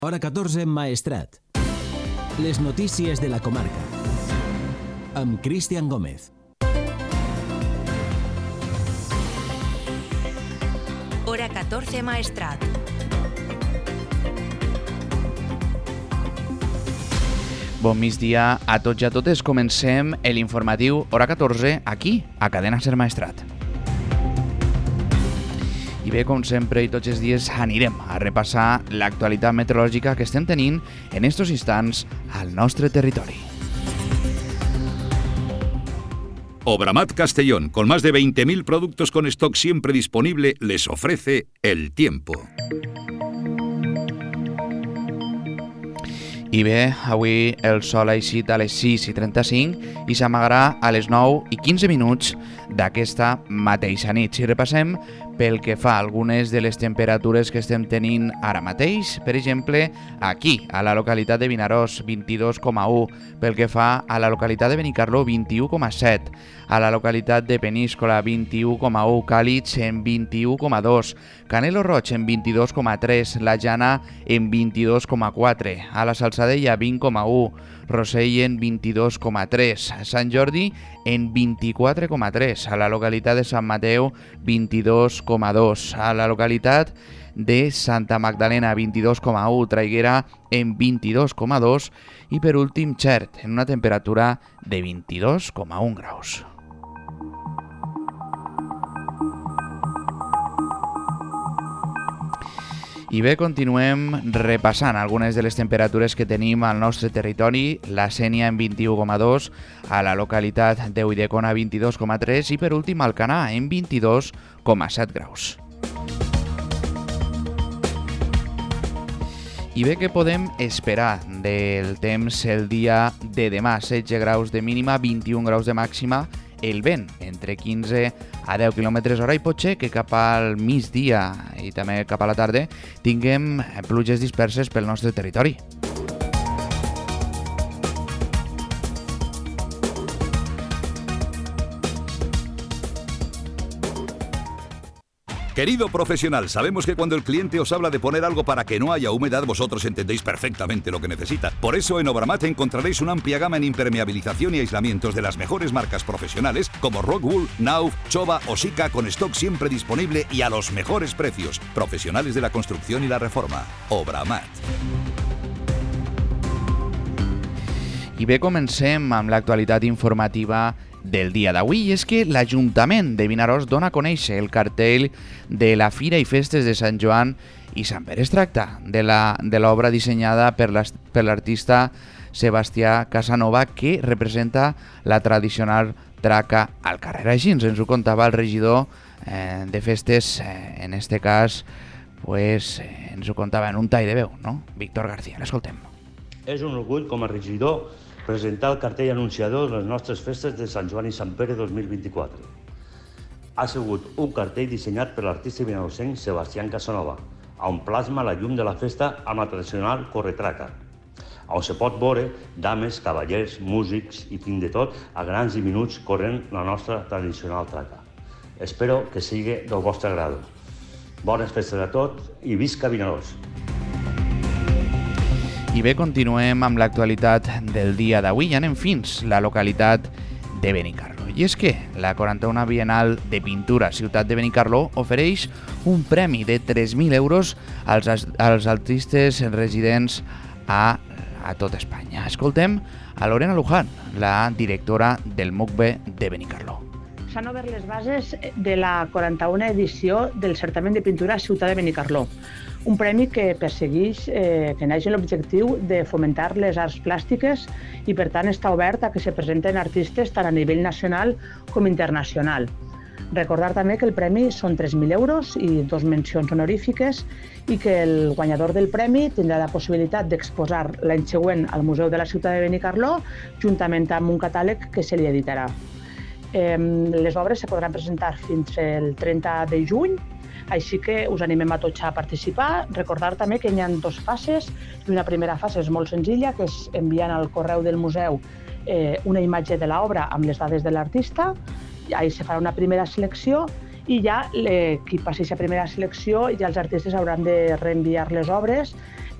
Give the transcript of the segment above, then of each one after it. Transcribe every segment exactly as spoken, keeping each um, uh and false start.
Hora catorze, Maestrat. Les notícies de la comarca. Amb Cristian Gómez. Hora catorze, Maestrat. Bon migdia a tots i a totes. Comencem l'informatiu Hora catorze aquí, a Cadena Ser Maestrat. I bé, com sempre i tots els dies, anirem a repassar l'actualitat meteorològica que estem tenint en estos instants al nostre territori. Obramat Castellón, con más de veinte mil productos con stock siempre disponible, les ofrece el tiempo. I bé, avui el sol ha eixit a les sis i trenta-cinc i s'amagarà a les nou i quinze minuts d'aquesta mateixa nit. Si repassem pel que fa a algunes de les temperatures que estem tenint ara mateix, per exemple, aquí, a la localitat de Vinaròs, vint-i-dos coma u, pel que fa a la localitat de Benicarló, vint-i-u coma set, a la localitat de Peníscola, vint-i-u coma u, Càlix en vint-i-u coma dos, Canelo Roig en vint-i-dos coma tres, La Jana en vint-i-dos coma quatre, a la Salzadella vint coma u, Rossell en vint-i-dos coma tres, Sant Jordi en vint-i-quatre coma tres, a la localitat de Sant Mateu vint-i-dos coma dos, a la localitat de Santa Magdalena vint-i-dos coma u, Traiguera en vint-i-dos coma dos i per últim Xert en una temperatura de vint-i-dos coma un graus. I bé, continuem repassant algunes de les temperatures que tenim al nostre territori. La Sénia en vint-i-u coma dos, a la localitat de Ulldecona vint-i-dos coma tres i per últim Alcanar en vint-i-dos coma set graus. I bé, què podem esperar del temps el dia de demà? setze graus de mínima, vint-i-un graus de màxima. El vent entre quinze a deu quilòmetres hora i pot ser que cap al migdia i també cap a la tarda tinguem pluges disperses pel nostre territori. Querido profesional, sabemos que cuando el cliente os habla de poner algo para que no haya humedad, vosotros entendéis perfectamente lo que necesita. Por eso en Obramat encontraréis una amplia gama en impermeabilización y aislamientos de las mejores marcas profesionales como Rockwool, Nauf, Chova o Sika, con stock siempre disponible y a los mejores precios. Profesionales de la construcción y la reforma. Obramat. I bé, comencem amb l'actualitat informativa del dia d'avui, i és que l'Ajuntament de Vinaròs dona a conèixer el cartell de la Fira i Festes de Sant Joan i Sant Pere. Es tracta de la de l'obra dissenyada per l'artista Sebastià Casanova, que representa la tradicional traca al carrer. Així ens ho contava el regidor eh, de festes, eh, en este cas pues, eh, ens ho contava en un tall de veu, no? Víctor García, l'escoltem. És un orgull com a regidor presentar el cartell anunciador de les nostres festes de Sant Joan i Sant Pere dos mil vint-i-quatre. Ha sigut un cartell dissenyat per l'artista vinarossenc Sebastià Casanova, on plasma la llum de la festa amb la tradicional corretraca, on se pot veure dames, cavallers, músics i fins de tot a grans i minuts corrent la nostra tradicional traca. Espero que sigui del vostre agrado. Bones festes a tots i visca Vinaròs! I bé, continuem amb l'actualitat del dia d'avui i anem fins la localitat de Benicarló. I és que la quaranta-una Bienal de Pintura Ciutat de Benicarló ofereix un premi de tres mil euros als, als artistes residents a, a tot Espanya. Escoltem a Lorena Luján, la directora del M U C B de Benicarló. S'han obert les bases de la quaranta-una edició del certamen de pintura Ciutat de Benicarló, un premi que persegueix, eh, que neix amb l'objectiu de fomentar les arts plàstiques i, per tant, està obert a que se presenten artistes tant a nivell nacional com internacional. Recordar també que el premi són tres mil euros i dos mencions honorífiques i que el guanyador del premi tindrà la possibilitat d'exposar l'any següent al Museu de la Ciutat de Benicarló juntament amb un catàleg que se li editarà. Eh, les obres se podran presentar fins el trenta de juny, així que us animem a tots a participar. Recordar també que hi ha dues fases, i una primera fase és molt senzilla, que és enviant al correu del museu eh, una imatge de l'obra amb les dades de l'artista. Ahí se farà una primera selecció i ja eh, qui passi a primera selecció ja els artistes hauran de reenviar les obres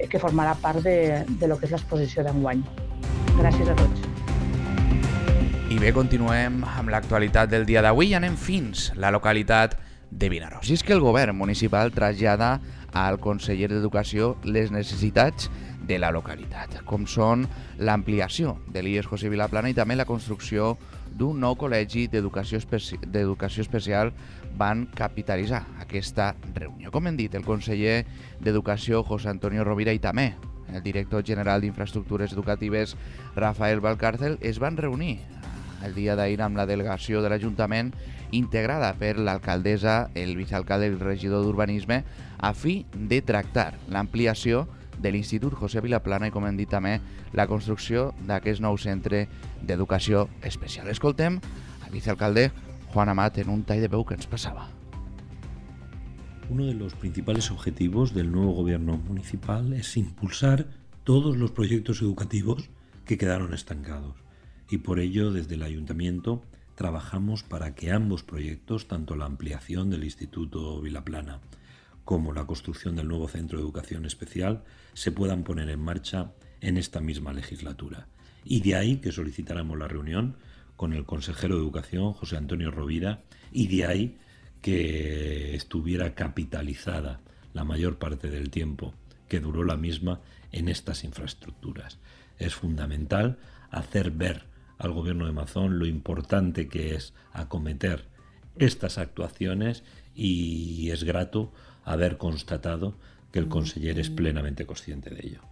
que formarà part de, de lo que és l'exposició d'enguany. Gràcies a tots. I bé, continuem amb l'actualitat del dia d'avui i anem fins la localitat de Vinaròs. I és que el govern municipal trasllada al conseller d'Educació les necessitats de la localitat, com són l'ampliació de l'I E S José Vilaplana i també la construcció d'un nou col·legi d'educació especi d'educació especial van capitalitzar aquesta reunió. Com hem dit, el conseller d'Educació, José Antonio Rovira, i també el director general d'Infraestructures Educatives, Rafael Valcárcel, es van reunir el dia d'ahir amb la delegació de l'Ajuntament integrada per l'alcaldessa, el vicealcalde i el regidor d'Urbanisme a fi de tractar l'ampliació de l'Institut José Vilaplana i, com hem dit també, la construcció d'aquest nou centre d'educació especial. Escoltem al vicealcalde Juan Amat en un tall de veu que ens passava. Uno de los principales objetivos del nuevo gobierno municipal es impulsar todos los proyectos educativos que quedaron estancados. Y por ello, desde el Ayuntamiento, trabajamos para que ambos proyectos, tanto la ampliación del Instituto Vilaplana como la construcción del nuevo Centro de Educación Especial, se puedan poner en marcha en esta misma legislatura. Y de ahí que solicitáramos la reunión con el consejero de Educación, José Antonio Rovira, y de ahí que estuviera capitalizada la mayor parte del tiempo que duró la misma en estas infraestructuras. Es fundamental hacer ver al Gobierno de Mazón lo importante que es acometer estas actuaciones y es grato haber constatado que el conseller es plenamente consciente de ello.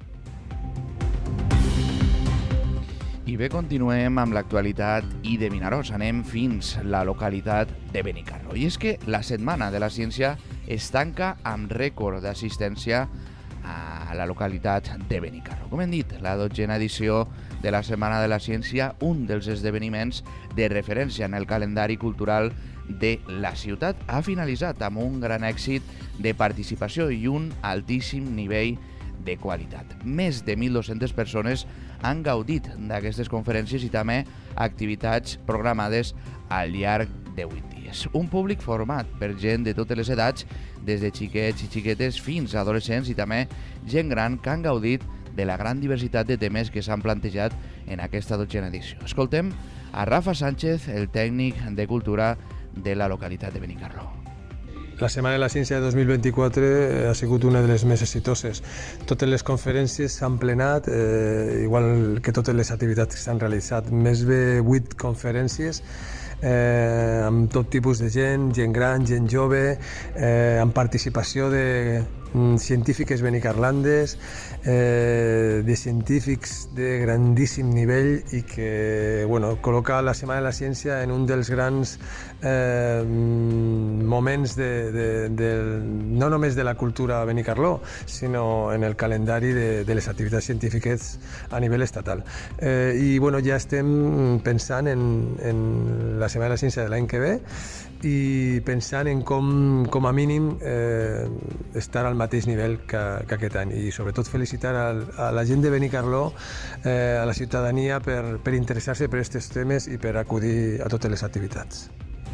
I bé, continuem amb l'actualitat i de Vinaròs. Anem fins a la localitat de Benicarló. I és que la Setmana de la Ciència es tanca amb rècord d'assistència a la localitat de Benicarló. Com hem dit, la dotzena edició de la Setmana de la Ciència, un dels esdeveniments de referència en el calendari cultural de la ciutat, ha finalitzat amb un gran èxit de participació i un altíssim nivell de qualitat. Més de mil dos-centes persones han gaudit d'aquestes conferències i també activitats programades al llarg de vuit dies. Un públic format per gent de totes les edats, des de xiquets i xiquetes fins a adolescents i també gent gran que han gaudit de la gran diversitat de temes que s'han plantejat en aquesta dotzena edició. Escoltem a Rafa Sánchez, el tècnic de cultura de la localitat de Benicarló. La Setmana de la Ciència de dos mil vint-i-quatre ha sigut una de les més exitoses. Totes les conferències s'han plenat, eh, igual que totes les activitats que s'han realitzat. Més de vuit conferències eh, amb tot tipus de gent, gent gran, gent jove, eh, amb participació de científiques benicarlandes, eh, de científics de grandíssim nivell i que bueno, col·loca la Setmana de la Ciència en un dels grans eh, moments de, de, de, no només de la cultura a Benicarló, sinó en el calendari de, de les activitats científiques a nivell estatal. Eh, I bueno, ja estem pensant en, en la Setmana de la Ciència de l'any que ve i pensant en com, com a mínim eh, estar al mateix nivell que, que aquest any i sobretot felicitar a, a la gent de Benicarló, eh, a la ciutadania per, per interessar-se per aquests temes i per acudir a totes les activitats.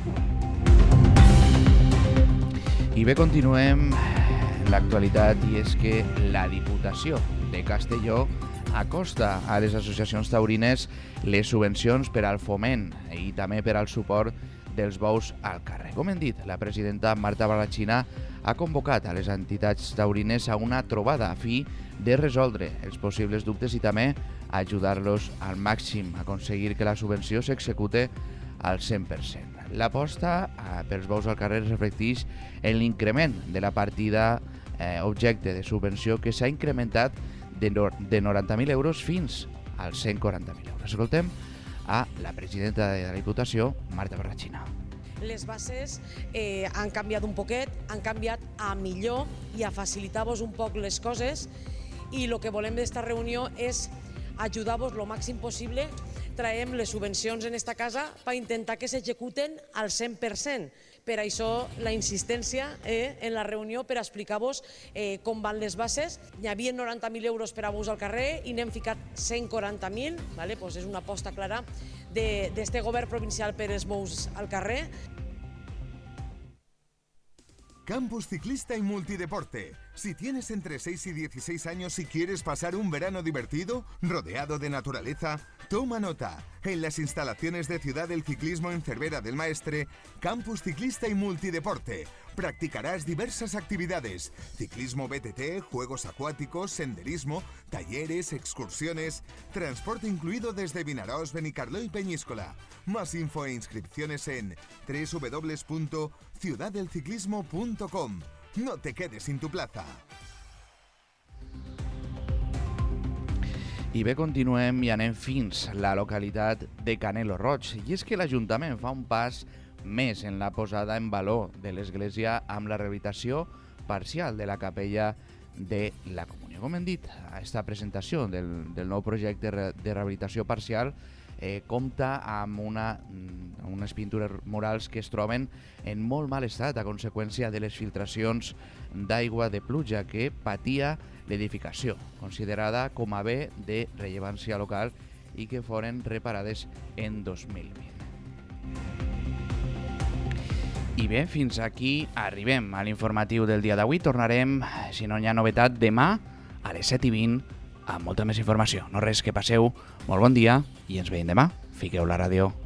I bé, continuem l'actualitat i és que la Diputació de Castelló acosta a les associacions taurines les subvencions per al foment i també per al suport dels bous al carrer. Com hem dit, la presidenta Marta Barratxina ha convocat a les entitats taurines a una trobada a fi de resoldre els possibles dubtes i també ajudar-los al màxim a aconseguir que la subvenció s'execute al cent per cent. L'aposta pels bous al carrer es reflecteix en l'increment de la partida eh, objecte de subvenció que s'ha incrementat de, no, de noranta mil euros fins als cent quaranta mil euros. Escoltem a la presidenta de la Diputació, Marta Barratxina. Les bases eh, han canviat un poquet, han canviat a millor i a facilitar-vos un poc les coses i el que volem d'esta reunió és ajudar-vos el màxim possible. Traiem les subvencions en esta casa per intentar que s'executen al cent per cent. Per això la insistència eh, en la reunió per explicar-vos eh, com van les bases. Hi havia noranta mil euros per a bous al carrer i n'hem ficat cent quaranta mil, vale? Pues és una aposta clara d'este govern provincial per els bous al carrer. Campus Ciclista y Multideporte, Si tienes entre seis y dieciséis años y quieres pasar un verano divertido, rodeado de naturaleza, toma nota. En las instalaciones de Ciudad del Ciclismo en Cervera del Maestre, campus ciclista y multideporte, practicarás diversas actividades: ciclismo B T T, juegos acuáticos, senderismo, talleres, excursiones, transporte incluido desde Vinaròs, Benicarló y Peñíscola. Más info e inscripciones en doble u doble u doble u punto ciudad del ciclismo punto com. No te quedes sin tu plaza. I bé, continuem i anem fins la localitat de Canelo Roig. I és que l'Ajuntament fa un pas més en la posada en valor de l'Església amb la rehabilitació parcial de la capella de la Comunió. Com hem dit, aquesta presentació del, del nou projecte de rehabilitació parcial Eh, compta amb una, unes pintures murals que es troben en molt mal estat a conseqüència de les filtracions d'aigua de pluja que patia l'edificació, considerada com a bé de rellevància local i que foren reparades en dos mil vint. I bé, fins aquí arribem a l'informatiu del dia d'avui. Tornarem, si no hi ha novetat, demà a les set i vint amb molta més informació. No res, que passeu molt bon dia i ens veiem demà. Fiqueu la ràdio.